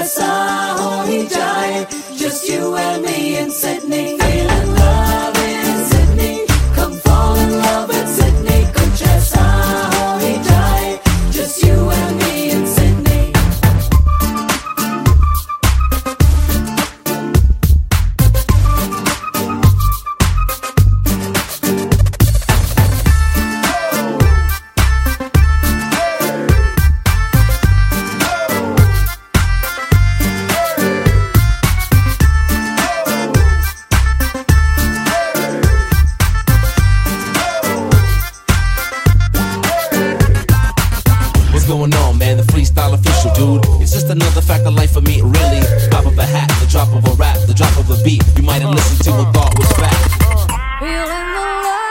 ऐसा हो ही जाए. Just you and me in Sydney, feeling love in Sydney. Come fall in love in Sydney. कुछ ऐसा हो ही जाए. Just you and me in Sydney. What's going on, man? The freestyle official, dude. It's just another fact of life for me, really. Drop of a hat, the drop of a rap, the drop of a beat. You might have listened to and thought was fact. Feeling the love.